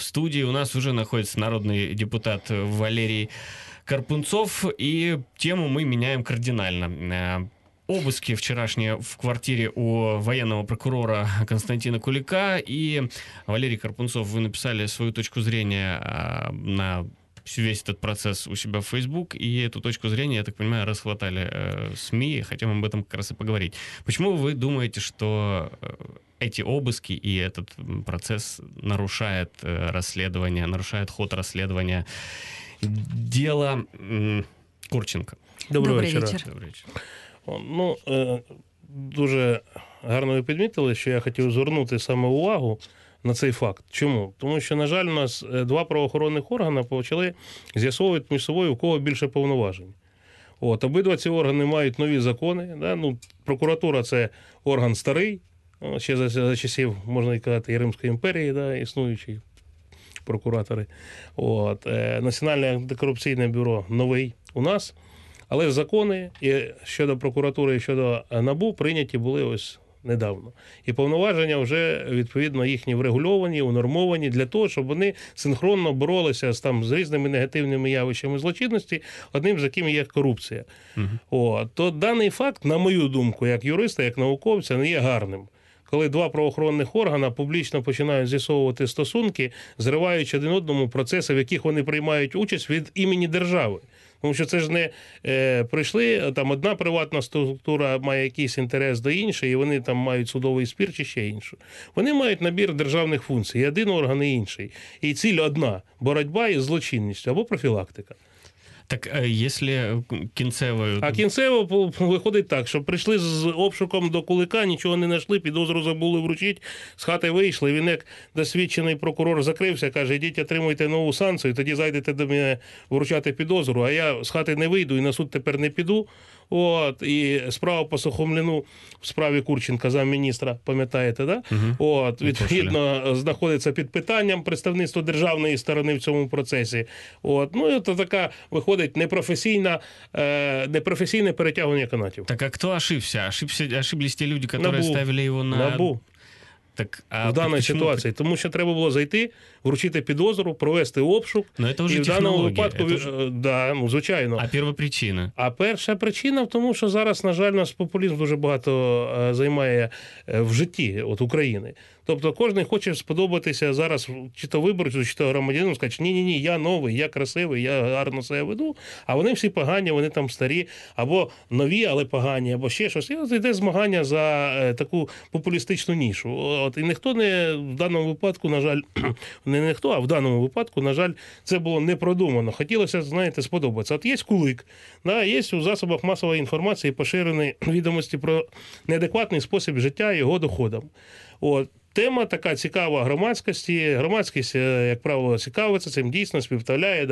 студии у нас уже находится народный депутат Валерий Карпунцов, и тему мы меняем кардинально. Обыски вчерашние в квартире у военного прокурора Константина Кулика, и Валерий Карпунцов, вы написали свою точку зрения на весь этот процесс у себя в Facebook, и эту точку зрения, я так понимаю, расхватали СМИ, хотим об этом как раз и поговорить. Почему вы думаете, что эти обыски и этот процесс нарушает расследование, нарушает ход расследования дела Курченка? Добрий вечір. Добрий вечір. Ну, дуже гарно ви підмітили, що я хотів звернути саме увагу на цей факт. Чому? Тому що, на жаль, у нас два правоохоронних органи почали з'ясовувати між собою, у кого більше повноважень. Обидва ці органи мають нові закони. Да? Ну, прокуратура – це орган старий, ще за часів, можна казати, і Римської імперії, да, існуючі прокуратори. Національне антикорупційне бюро новий у нас. Але закони і щодо прокуратури, і щодо НАБУ прийняті були ось недавно. І повноваження вже, відповідно, їхні врегульовані, унормовані для того, щоб вони синхронно боролися з різними негативними явищами злочинності, одним з якими є корупція. То даний факт, на мою думку, як юриста, як науковця, не є гарним. Коли два правоохоронних органи публічно починають з'ясовувати стосунки, зриваючи один одному процеси, в яких вони приймають участь від імені держави. Тому що це ж не прийшли, там одна приватна структура має якийсь інтерес до іншої, і вони там мають судовий спір чи ще іншу. Вони мають набір державних функцій, і один орган, і інший. І ціль одна – боротьба із злочинністю або профілактика. Так, якщо кінцево... А кінцево виходить так, що прийшли з обшуком до Кулика, нічого не знайшли, підозру забули вручити, з хати вийшли, він як досвідчений прокурор закрився, каже, ідіть отримуйте нову санкцію, тоді зайдете до мене вручати підозру, а я з хати не вийду і на суд тепер не піду. І справа по Сухомлину в справі Курченка, замміністра, пам'ятаєте, да? Відповідно, знаходиться під питанням представництво державної сторони в цьому процесі. Ну, це така, виходить, непрофесійне перетягування канатів. Так, а хто ошибся? Ошиблись ті люди, які ставили його на... НАБУ. Так, в даній ситуації. Тому що треба було зайти, вручити підозру, провести обшук. Ну, це вже технологія. Звичайно. А перша причина? А перша причина в тому, що зараз, на жаль, нас популізм дуже багато займає в житті України. Тобто кожен хоче сподобатися зараз чи то виборцю, чи то громадянину, сказати, ні, я новий, я красивий, я гарно себе веду, а вони всі погані, вони там старі, або нові, але погані, або ще щось. І от йде змагання за таку популістичну нішу. І ніхто не в даному випадку, на жаль, не ніхто, а в даному випадку, на жаль, це було не продумано. Хотілося, знаєте, сподобатися. От є Кулик, є у засобах масової інформації поширені відомості про неадекватний спосіб життя його доходам. Тема така цікава громадськості. Громадськість, як правило, цікавиться цим, дійсно співставляє,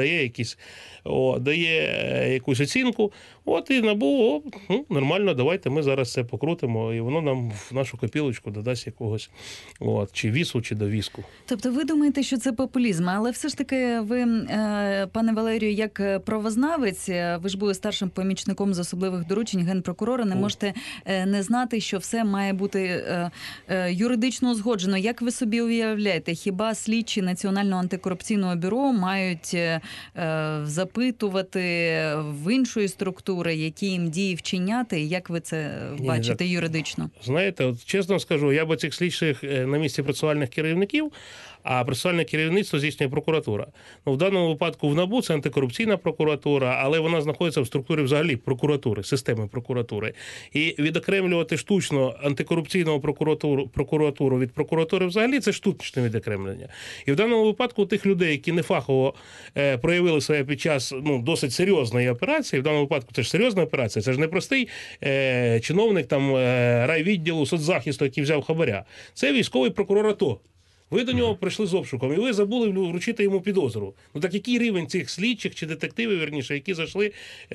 дає якусь оцінку. І НАБУ, нормально, давайте ми зараз це покрутимо, і воно нам в нашу копілочку додасть якогось, чи вісу, чи довіску. Тобто ви думаєте, що це популізм, але все ж таки ви, пане Валерію, як правознавець, ви ж були старшим помічником з особливих доручень Генпрокурора, не можете не знати, що все має бути юридично узгоджено. Як ви собі уявляєте, хіба слідчі Національного антикорупційного бюро мають запитувати в іншої структури, які їм дії вчиняти? Як ви це бачите юридично? Знаєте, чесно скажу, я б цих слідчих на місці процесуальних керівників, а процесуальне керівництво здійснює прокуратура. В даному випадку в НАБУ це антикорупційна прокуратура, але вона знаходиться в структурі взагалі прокуратури, системи прокуратури. І відокремлювати штучно антикорупційну прокуратуру від прокуратури взагалі – це штучне відокремлення. І в даному випадку тих людей, які нефахово проявили себе під час досить серйозної операції, в даному випадку це ж серйозна операція, це ж не простий чиновник райвідділу соцзахисту, який взяв хабаря. Це військовий прокурор АТО. Ви до нього прийшли з обшуком, і ви забули вручити йому підозру. Так який рівень цих слідчих чи детективів, вірніше, які зайшли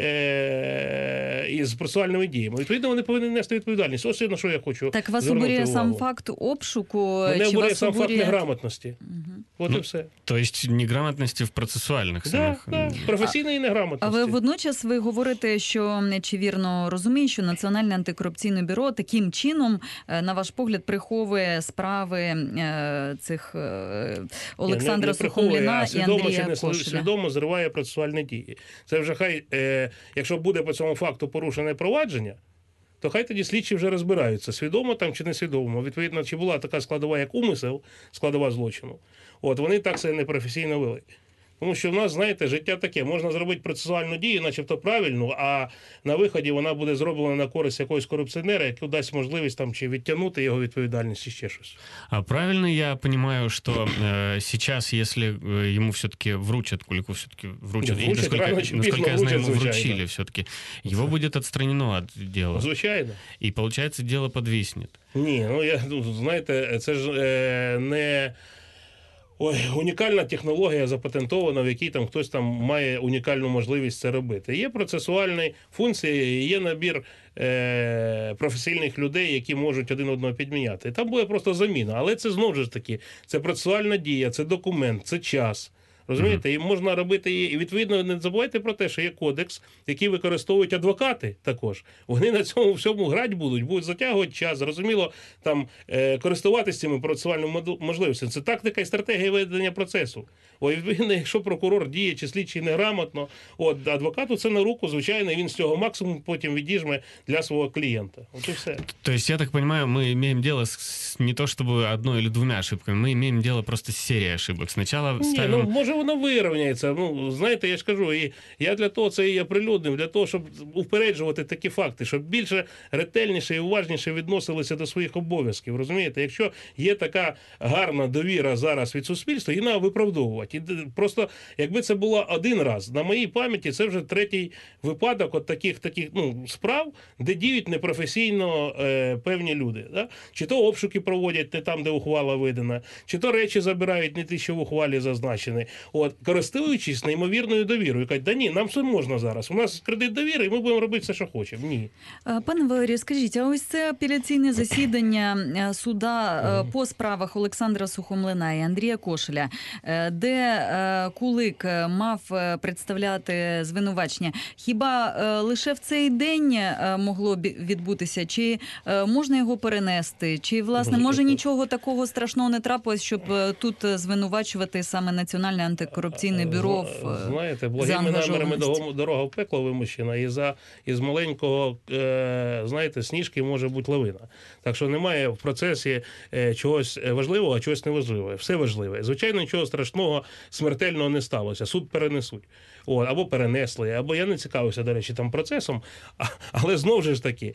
із процесуальними діями? Відповідно, вони повинні нести відповідальність. Ось на що я хочу звернути увагу. Так вас обурює сам факт обшуку? Мене обурює сам факт неграмотності. І все. Тобто неграмотності в процесуальних самих? Так, професійної неграмотності. Але водночас ви говорите, що, чи вірно розумію, що Національне антикорупційне бюро таким чином, на ваш погляд, приховує справи цих Олександра Не приховує, Сухомліна а і свідомо Андрія чи не Кошеля? свідомо зриває процесуальні дії. Це вже хай, якщо буде по цьому факту порушене провадження, то хай тоді слідчі вже розбираються, свідомо там чи несвідомо. Відповідно, чи була така складова, як умисел, складова злочину. От вони так себе непрофесійно вели. Тому що в нас, знаєте, життя таке. Можна зробити процесуальну дію, начебто правильну, а на виході вона буде зроблена на користь якогось корупціонера, який дасть можливість там чи відтягнути його відповідальність, чи ще щось. А правильно я понимаю, что сейчас, если ему все-таки вручат, Кулику все-таки вручат, и, насколько я знаю, ему вручили все-таки, его будет отстранено от дела. Звичайно. И, получается, дело подвиснет. Ні, знаєте, це ж не... унікальна технологія запатентована, в якій там хтось там має унікальну можливість це робити. Є процесуальні функції, є набір професійних людей, які можуть один одного підміняти. Там буде просто заміна. Але це знову ж таки, це процесуальна дія, це документ, це час. Розумієте? І можна робити її. І відповідно не забувайте про те, що є кодекс, який використовують адвокати також. Вони на цьому всьому грати будуть затягувати час. Зрозуміло, там користуватися цими процесуальними можливостями. Це тактика і стратегія ведення процесу. Відповідно, якщо прокурор діє чи слідчий неграмотно, адвокату це на руку, звичайно, він з цього максимум потім відіжме для свого клієнта. От і все. То есть, я так понимаю, мы имеем дело с не то чтобы одной или двумя ошибками, мы имеем дело просто с серией ошибок. Сначала ставим... Може воно вирівняється. Знаєте, я ж кажу, і я для того це і є прилюдним, для того, щоб упереджувати такі факти, щоб більше ретельніше і уважніше відносилися до своїх обов'язків. Розумієте? Якщо є така гарна довіра зараз від суспільства, її треба виправдовувати. І просто, якби це було один раз, на моїй пам'яті це вже третій випадок от таких справ, де діють непрофесійно певні люди. Да? Чи то обшуки проводять не там, де ухвала видана, чи то речі забирають не ті, що в ухвалі зазначені. Користуючись неймовірною довірою. Кажуть, да ні, нам все можна зараз. У нас кредит довіри, і ми будемо робити все, що хочемо. Ні. Пане Валерію, скажіть, а ось це апеляційне засідання суда по справах Олександра Сухомлина і Андрія Кошеля, де Кулик мав представляти звинувачення. Хіба лише в цей день могло відбутися? Чи можна його перенести? Чи, власне, може нічого такого страшного не трапилось, щоб тут звинувачувати саме Національне антикорупційне бюро в знаєте, благими намірами дорога в пекло вимущена, і з маленького, знаєте, сніжки може бути лавина. Так що немає в процесі чогось важливого, а чогось неважливого. Все важливе. Звичайно, нічого страшного, смертельного не сталося. Суд перенесуть. Або перенесли, або я не цікавився, до речі, там процесом. Але знову ж таки,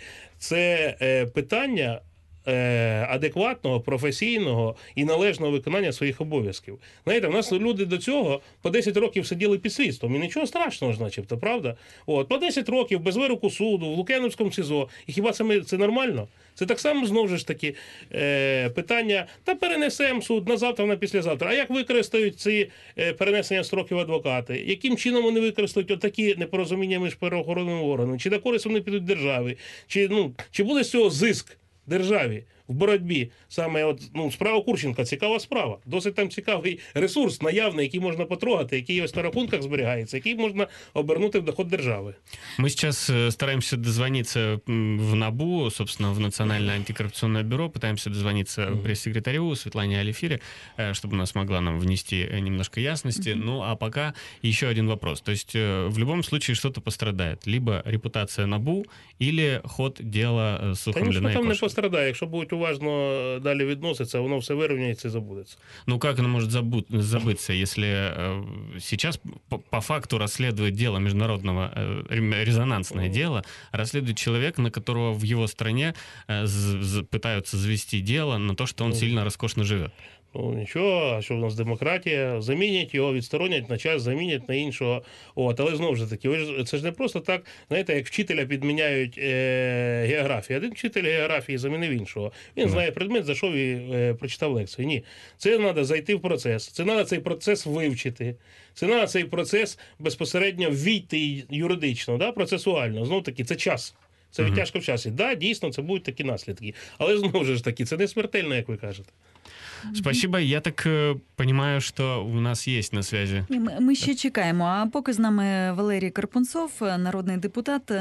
це питання адекватного, професійного і належного виконання своїх обов'язків. Знаєте, в нас люди до цього по 10 років сиділи під слідством, і нічого страшного, начебто, правда? По 10 років без вироку суду, в Лук'яновському СІЗО. І хіба це нормально? Це так само, знову ж таки, питання, та перенесемо суд на завтра, на післязавтра. А як використають ці перенесення строків адвокати? Яким чином вони використають отакі непорозуміння між правоохоронними органами? Чи на користь вони підуть державі? Чи буде з цього зиск державі в боротьбі? Саме справа Курченка, цікава справа. Досить там цікавий ресурс наявний, який можна потрогати, який ось на рахунках зберігається, який можна обернути в доход держави. Мы сейчас стараемся дозвониться в НАБУ, собственно, в Национальное антикоррупционное бюро, пытаемся дозвониться пресс-секретарю Светлане Алифире, чтобы она смогла нам внести немножко ясности. Ну, а пока еще один вопрос. То есть в любом случае что-то пострадает. Либо репутация НАБУ, или ход дела Сухомлина и Конечно, там не Кошеля. пострадає. Якщо будуть уважно далі відноситься, воно все вирівняється і забудеться. Ну, как оно может забыться, если сейчас по факту расследует дело международного, резонансное дело, расследует человек, на которого в его стране пытаются завести дело на то, что он сильно роскошно живет? Нічого, що в нас демократія, замінять його, відсторонять на час, замінять на іншого. Але знову ж таки, це ж не просто так, знаєте, як вчителя підміняють географію. Один вчитель географії замінив іншого. Він знає предмет, зайшов і прочитав лекцію. Ні, це треба зайти в процес, це треба цей процес вивчити, це треба цей процес безпосередньо ввійти юридично, процесуально. Знову таки, це час. Це відтяжка в часі. Да, дійсно, це будуть такі наслідки. Але знову ж таки, це не смертельно, як ви кажете. Спасибо. Я так понимаю, что у нас есть на связи. І ми ще чекаємо. А поки з нами Валерій Карпунцов, народний депутат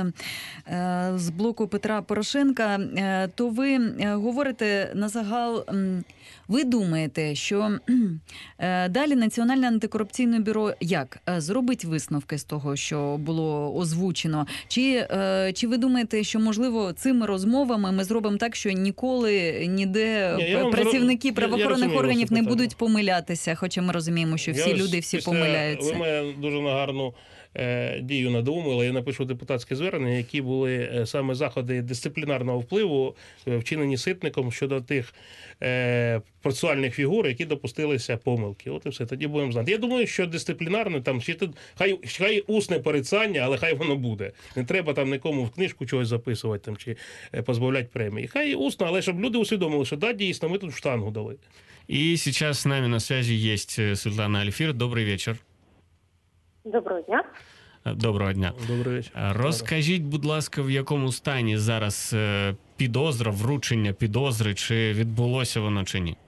з блоку Петра Порошенка, то ви говорите на загал, ви думаєте, що далі Національне антикорупційне бюро як? Зробить висновки з того, що було озвучено? Чи ви думаєте, що, можливо, цими розмовами ми зробимо так, що ніколи ніде працівники правоохоронних органів не будуть помилятися, хоча ми розуміємо, що всі люди всі помиляються. Ви мене дуже на гарну дію надумали. Я напишу депутатське звернення, які були саме заходи дисциплінарного впливу, вчинені Ситником щодо тих процесуальних фігур, які допустилися помилки. От і все, тоді будемо знати. Я думаю, що дисциплінарне, там, хай усне порицання, але хай воно буде. Не треба там нікому в книжку чогось записувати там, чи позбавляти премії. Хай усно, але щоб люди усвідомили, що да, дійсно, ми тут в штангу дали. И сейчас с нами на связи есть Светлана Альфир. Добрый вечер. Доброго дня. Доброго дня. Добрий вечір. Розкажіть, будь ласка, в якому стані зараз підозра, вручення підозри, чи відбулося воно, чи ні?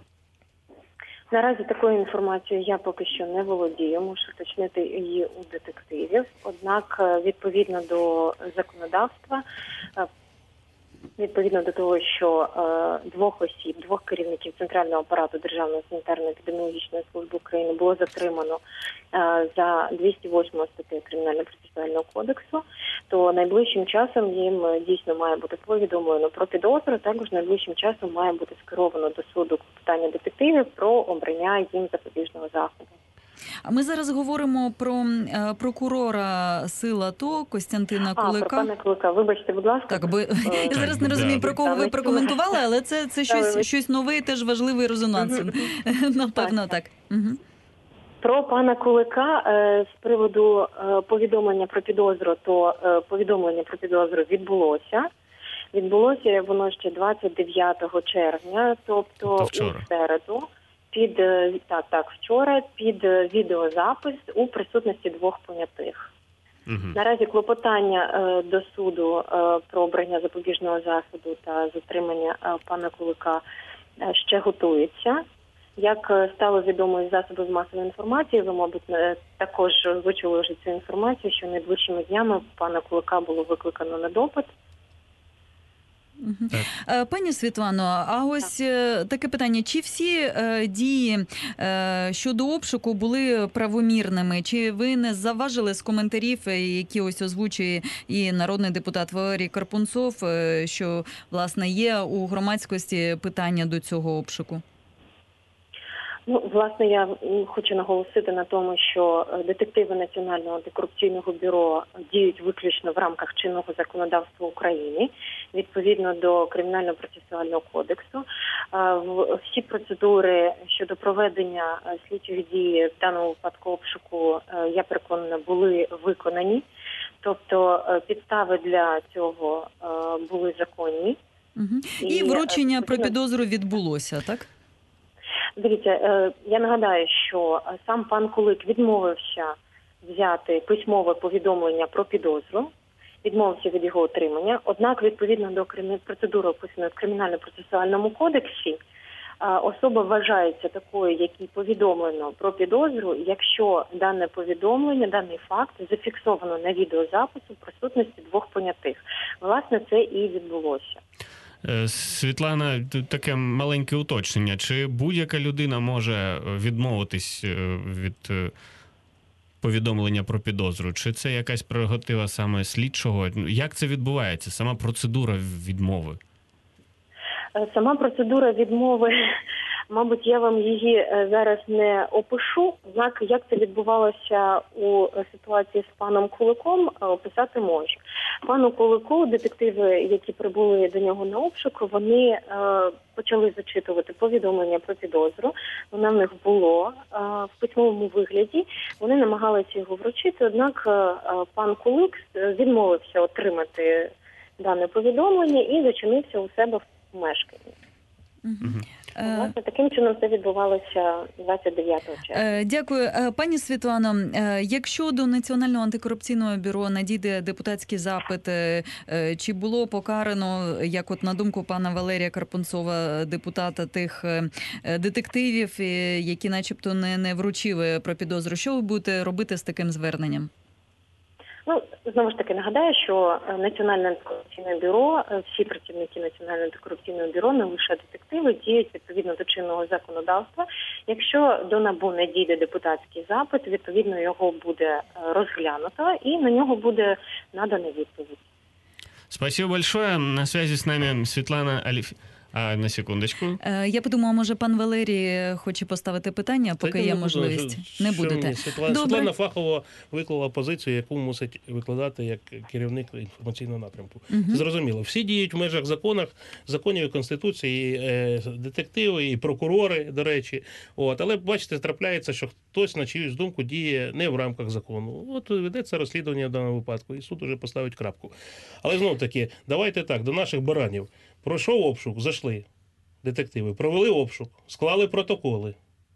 Наразі такою інформацією я поки що не володію, мушу уточнити її у детективів. Однак, відповідно до законодавства, відповідно до того, що двох керівників Центрального апарату Державної санітарно-епідеміологічної служби України було затримано за 208 статтею Кримінально-процесуального кодексу, то найближчим часом їм дійсно має бути повідомлено про підозру, також найближчим часом має бути скеровано до суду питання детективів про обрання їм запобіжного заходу. А ми зараз говоримо про прокурора сил АТО Костянтина Кулика. Про пана Кулика. Вибачте, будь ласка. Так, бо я зараз не розумію, про кого ви прокоментували, але це щось нове і теж важливий резонанс. Напевно, так. Про пана Кулика з приводу повідомлення про підозру, то повідомлення про підозру відбулося. Відбулося воно ще 29 червня, тобто у середу. Вчора під відеозапис у присутності двох понятих. Наразі клопотання до суду про обрання запобіжного заходу та затримання пана Кулика ще готується. Як стало відомо із засобів масової інформації, ви, мабуть, також озвучили вже цю інформацію, що найближчими днями пана Кулика було викликано на допит. Пані Світлано, а ось таке питання. Чи всі дії щодо обшуку були правомірними? Чи ви не заважили з коментарів, які ось озвучує і народний депутат Валерій Карпунцов, що, власне, є у громадськості питання до цього обшуку? Власне, я хочу наголосити на тому, що детективи Національного антикорупційного бюро діють виключно в рамках чинного законодавства України, відповідно до Кримінально-процесуального кодексу. Всі процедури щодо проведення слідчих дій в даному випадку обшуку, я переконана, були виконані. Тобто підстави для цього були законні. І вручення про підозру відбулося, так? Дивіться, я нагадаю, що сам пан Кулик відмовився взяти письмове повідомлення про підозру, відмовився від його отримання. Однак, відповідно до процедури, описаної в Кримінально-процесуальному кодексі, особа вважається такою, якій повідомлено про підозру, якщо дане повідомлення, даний факт зафіксовано на відеозапису в присутності двох понятих. Власне, це і відбулося. Світлана, таке маленьке уточнення. Чи будь-яка людина може відмовитись від повідомлення про підозру? Чи це якась прерогатива саме слідчого? Як це відбувається? Сама процедура відмови? Сама процедура відмови, мабуть, я вам її зараз не опишу. Однак, як це відбувалося у ситуації з паном Куликом, описати можу. Пану Кулику, детективи, які прибули до нього на обшук, вони почали зачитувати повідомлення про підозру. Вона в них було в письмовому вигляді. Вони намагалися його вручити, однак пан Кулик відмовився отримати дане повідомлення і зачинився у себе в помешканні. Власне, таким чином це відбувалося 29 червня. Дякую. Пані Світлано, якщо до Національного антикорупційного бюро надійде депутатський запит, чи було покарано, як от на думку пана Валерія Карпунцова, депутата, тих детективів, які начебто не вручили про підозру, що ви будете робити з таким зверненням? Ну, знову ж таки, нагадаю, що Національне антикорупційне бюро, всі працівники Національного антикорупційного бюро, не лише детективи, діють відповідно до чинного законодавства. Якщо до НАБУ не дійде депутатський запит, відповідно його буде розглянуто і на нього буде надана відповідь. Спасибо большое. На связи с нами Светлана на секундочку. Я подумала, може пан Валерій хоче поставити питання, поки є можливість. Не будете. Світлана фахово виклала позицію, яку мусить викладати як керівник інформаційного напрямку. Це зрозуміло. Всі діють в межах законів і Конституції, і детективи, і прокурори, до речі. Але, бачите, трапляється, що хтось на чиюсь думку діє не в рамках закону. От ведеться розслідування в даному випадку, і суд уже поставить крапку. Але знов-таки, давайте так, до наших баранів. Пройшов обшук, зайшли детективи, провели обшук, склали протоколи.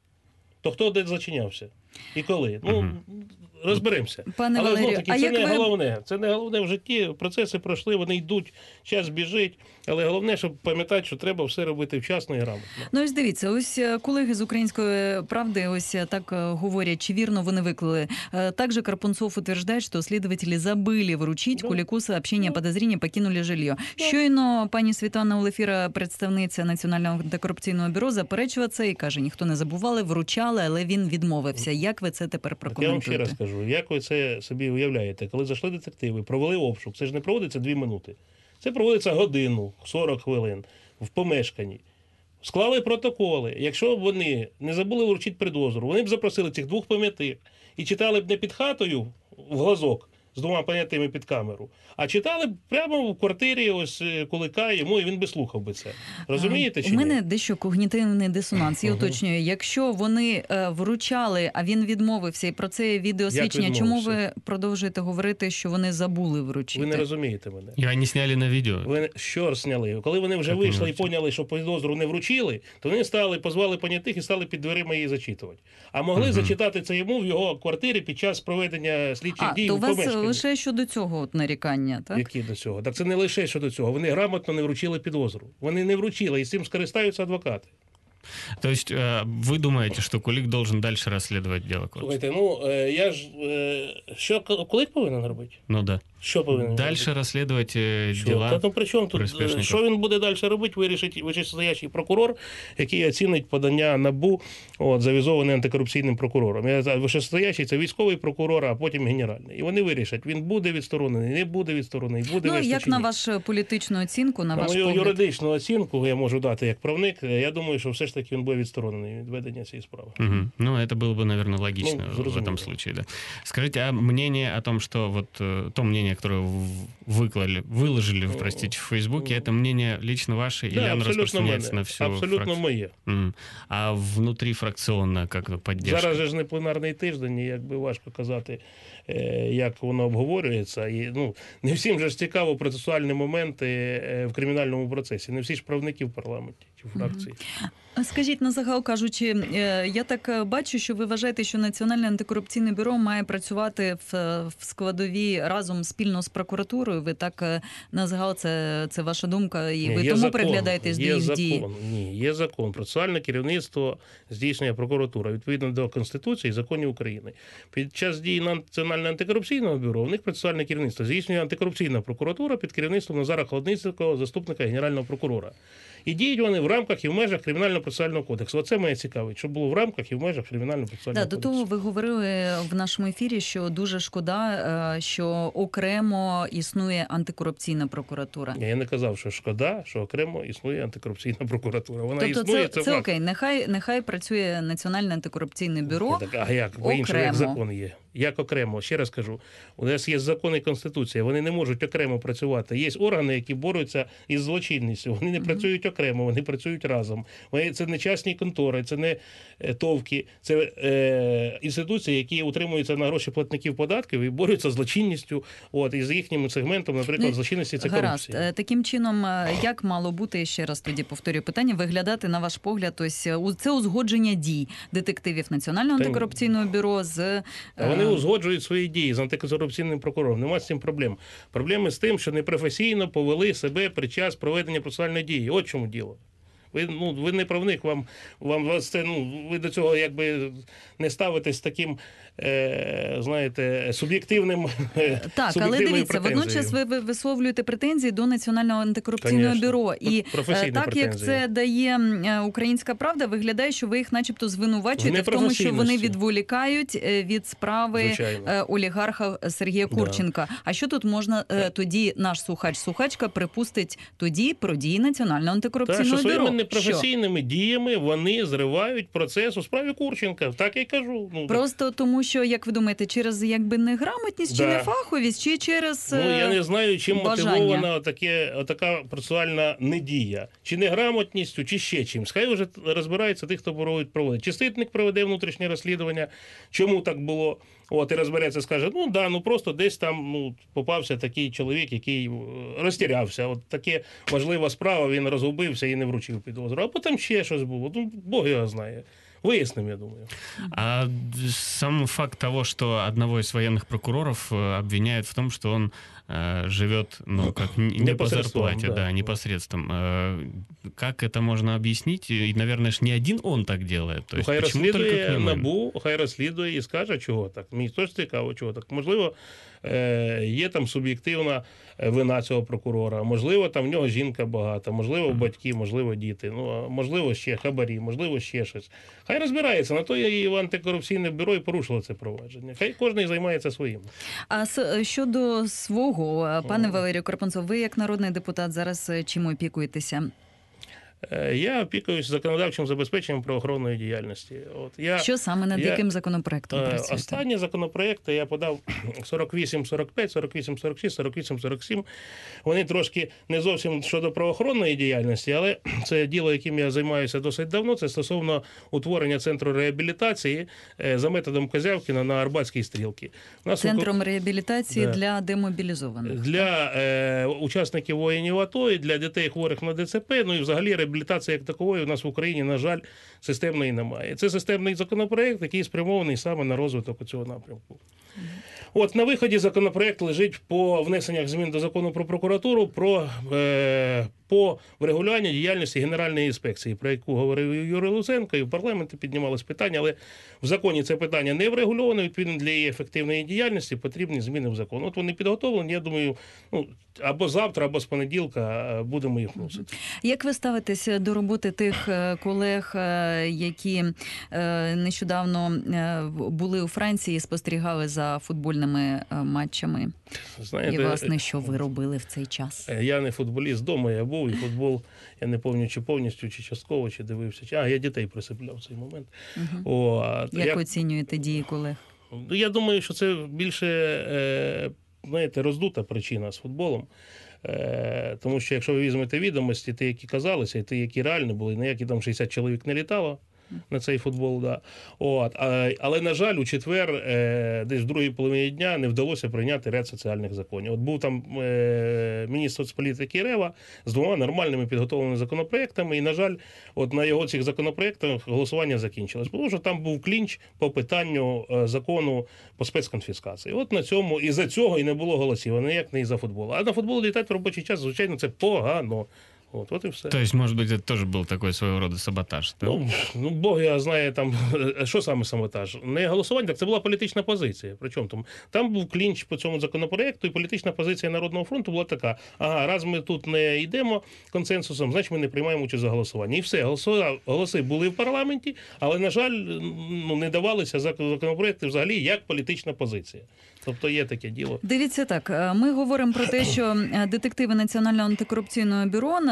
То хто де зачинявся? І коли? Розберемося. Пане Але Валерію, знов-таки, це не головне. Це не головне в житті. Процеси пройшли, вони йдуть, час біжить. Але головне, щоб пам'ятати, що треба все робити вчасно і грамотно. Ну ось дивіться, ось колеги з «Української правди» ось так говорять, чи вірно вони виклали. Также Карпунцов утверждает, что следователи забыли вручить Кулику сообщение о подозрении, покинули жилье. Щойно пані Світлана Олефіра, представниця Національного антикорупційного бюро, заперечувала це і каже, ніхто не забували, вручали, але він відмовився. Як ви це тепер прокоментуєте? Я вам ще раз кажу, як ви це собі уявляєте? Коли зайшли детективи, провели обшук, це ж не проводиться 2 минути. Це проводиться годину, 40 хвилин в помешканні. Склали протоколи. Якщо б вони не забули вручити підозру, вони б запросили цих 2 понятих і читали б не під хатою в глазок з 2 понятими під камеру, а читали б прямо в квартирі ось Кулика йому, і він би слухав би це. Розумієте чи ні? У мене дещо когнітивний дисонанс. Я уточнюю, якщо вони вручали, а він відмовився, і про це є відеосвідчення, чому ви продовжуєте говорити, що вони забули вручити? Ви не розумієте мене. І вони зняли на відео. Ви що зняли? Коли вони вже вийшли і поняли, що підозру не вручили, то вони позвали понятих і стали під дверима її зачитувати. А могли зачитати це йому в його квартирі під час проведення слідчих дій в помешканні. Лише щодо цього нарікання, так? Які до цього? Так це не лише щодо цього. Вони грамотно не вручили підозру. Вони не вручили, і з цим скористаються адвокати. То есть вы думаете, что Кулик должен дальше расследовать дело коррупции? Слухайте, я ж... Що Кулик повинен робити? Ну да. Що повинен дальше робити? расследовать дела. Та при чому тут? Що він буде далі робити, вирішить вищестоящий прокурор, який оцінить подання НАБУ, завізований антикорупційним прокурором. Вищестоящий – це військовий прокурор, а потім генеральний. І вони вирішать, він буде відсторонений, не буде відсторонений, буде вести як чи ні. на вашу політичну оцінку, на ваш мою погляд? Юридичну оцінку я можу дати як правник. Я думаю, що все ж таки він буде відсторонений від ведення цієї справи. Ну, это было бы, наверное, логично в этом случае. Да. Скажите, а мнение о том, что вот то мнение, которое выложили, простите, в Фейсбуке, это мнение лично ваше, или оно распространяется на всю абсолютно моє. А внутрифракционно как поддержка? Зараз же ж не пленарний тиждень, і якби важко казати, як воно обговорюється. І, не всім же ж цікаво процесуальні моменти в кримінальному процесі. Не всі ж правники в парламенті чи в фракції. Скажіть, на загал кажучи, я так бачу, що ви вважаєте, що Національне антикорупційне бюро має працювати в складовій разом спільно з прокуратурою. Ви так на загал, це ваша думка, і ви тому приглядаєтесь до їх дій? Ні, є закон. Процесуальне керівництво здійснює прокуратура відповідно до Конституції і законів України. Під час дії Національного антикорупційного бюро в них процесуальне керівництво здійснює антикорупційна прокуратура під керівництвом Назара Холодницького, заступника генерального прокурора. І діють вони в рамках і в межах Кримінально-процесуального кодексу. Оце мене цікавить, щоб було в рамках і в межах Кримінально-процесуального кодексу. До того ви говорили в нашому ефірі, що дуже шкода, що окремо існує антикорупційна прокуратура. Я не казав, що шкода, що окремо існує антикорупційна прокуратура. Вона тобто існує, це факт. окей, нехай працює Національне антикорупційне бюро. А як? Бо інший як закон є. Як окремо? Ще раз кажу, у нас є закон і Конституція, вони не можуть окремо працювати. Є органи, які борються із злочинністю, вони не працюють окремо, вони працюють разом. це не частні контори, це не товки, це інституції, які утримуються на гроші платників податків і борються з злочинністю, і з їхнім сегментом, наприклад, злочинності це корупція. Гаразд. Таким чином, як мало бути, ще раз тоді повторюю питання, виглядати, на ваш погляд, ось це узгодження дій детективів Національного антикорупційного бюро з... Вони узгоджують свої дії з антикорупційним прокурором. Нема з цим проблем. Проблеми з тим, що непрофесійно повели себе під час проведення процесуальної дії. От чому діло. Ви не правник, ви до цього якби не ставитесь таким, знаєте, суб'єктивним. Так, але дивіться, водночас ви висловлюєте претензії до Національного антикорупційного бюро. І так, як це дає «Українська правда», виглядає, що ви їх начебто звинувачуєте в тому, що вони відволікають від справи олігарха Сергія Курченка. Да. А що тут можна тоді наш слухач-слухачка припустить тоді про дії Національного антикорупційного бюро? Непрофесійними діями вони зривають процес у справі Курченка. Так я й кажу. Просто тому, що, як ви думаєте, через якби неграмотність чи нефаховість, чи через я не знаю, чим бажання мотивована така процесуальна недія. Чи неграмотністю, чи ще чимсь. Хай вже розбираються тих, хто проводить. Чи Ситник проведе внутрішнє розслідування, чому так було. І розбереться, скаже, просто десь там попався такий чоловік, який розтірявся. От таке важлива справа, він розгубився і не вручив підозру. А потім ще щось було. Бог його знає. Выясним, я думаю. А сам факт того, что одного из военных прокуроров обвиняют в том, что он живет, как не по зарплате, непосредством. Как это можно объяснить? И, наверное, не один он так делает. То есть, хай розслідує НАБУ, хай розслідує і скаже, чого так. Мені теж цікаво, чого так. Можливо, є там суб'єктивна вина цього прокурора, можливо, там в нього жінка багата, можливо, батьки, можливо, діти, можливо, ще хабарі, можливо, ще щось. Хай розбирається, на то і антикорупційне бюро і порушило це провадження. Хай кожен займається своїм. А щодо свого, пане Валерію Карпунцов, ви як народний депутат зараз чим опікуєтеся? Я опікуюсь законодавчим забезпеченням правоохоронної діяльності. Що саме над яким законопроектом працюєте? Останні законопроекти я подав 48-45, 48-46, 48-47. Вони трошки не зовсім щодо правоохоронної діяльності, але це діло, яким я займаюся досить давно. Це стосовно утворення центру реабілітації за методом Козявкіна на Арбатській стрілці. Центром реабілітації для демобілізованих. Для учасників воєнів АТО і для дітей хворих на ДЦП, і взагалі реабілітації як такової у нас в Україні, на жаль, системної немає. Це системний законопроект, який спрямований саме на розвиток цього напрямку. На виході законопроект лежить по внесеннях змін до Закону про прокуратуру по врегулюванню діяльності Генеральної інспекції, про яку говорив Юрій Луценко, і в парламенті піднімалось питання, але в законі це питання не врегульовано, відповідно для її ефективної діяльності потрібні зміни в закон. Вони підготовлені, я думаю, або завтра, або з понеділка будемо їх вносити. Як ви ставитеся до роботи тих колег, які нещодавно були у Франції і спостерігали за футбольними матчами? Знаєте, і, власне, що ви робили в цей час? Я не футболіст, вдома я був, і футбол, я не пам'ятаю, чи повністю, чи частково, чи дивився. Я дітей присипляв в цей момент. Як оцінюєте дії колег? Я думаю, що це більше, роздута причина з футболом. Тому що, якщо ви візьмете відомості, ті, які казалися, і ті, які реально були, ніякі там 60 чоловік не літало на цей футбол. Да. Але, на жаль, у четвер, десь в другій половині дня, не вдалося прийняти ряд соціальних законів. Був там міністр соцполітики Рева з двома нормальними підготовленими законопроектами, і, на жаль, на його цих законопроектах голосування закінчилось. Тому що там був клінч по питанню закону по спецконфіскації. На цьому, і за цього і не було голосів, а ніяк не і за футбол. А на футбол літати в робочий час, звичайно, це погано. Вот и все. То есть, может быть, это тоже был такой своего рода саботаж? Да? Бог його знає, що саме саботаж. Не голосування, так це була політична позиція. Причому там був клінч по цьому законопроекту, і політична позиція Народного фронту була така: раз ми тут не йдемо консенсусом, значить ми не приймаємо участь за голосування. І все, голоси були в парламенті, але, на жаль, не давалися законопроекти взагалі як політична позиція. Тобто є таке діло. Дивіться так, ми говоримо про те, що детективи Національного антикорупційного бюро над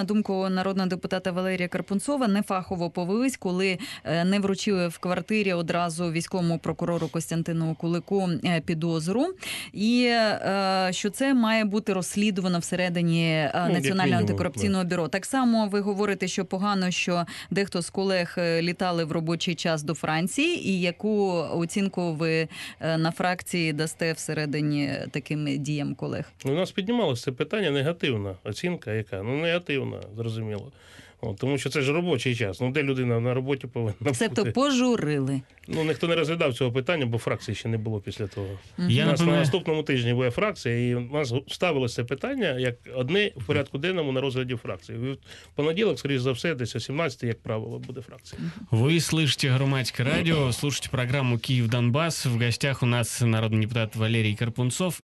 думку народного депутата Валерія Карпунцова, нефахово повелись, коли не вручили в квартирі одразу військовому прокурору Костянтину Кулику підозру, і що це має бути розслідувано всередині Національного антикорупційного бюро. Так само ви говорите, що погано, що дехто з колег літали в робочий час до Франції, і яку оцінку ви на фракції дасте всередині таким діям колег? У нас піднімалося це питання, негативна оцінка, яка? Ну, негативна, зрозуміло. Тому що це ж робочий час. Ну, де людина на роботі повинна бути? Себто пожурили. Ну, ніхто не розглядав цього питання, бо фракції ще не було після того. У нас напевне, на наступному тижні буде фракція, і у нас ставилося це питання як одне в порядку денному на розгляді фракції. В понеділок, скоріш за все, десь о 17, як правило, буде фракція. Вы слышите Громадське радио, слушайте программу «Киев-Донбасс». В гостях у нас народный депутат Валерий Карпунцов.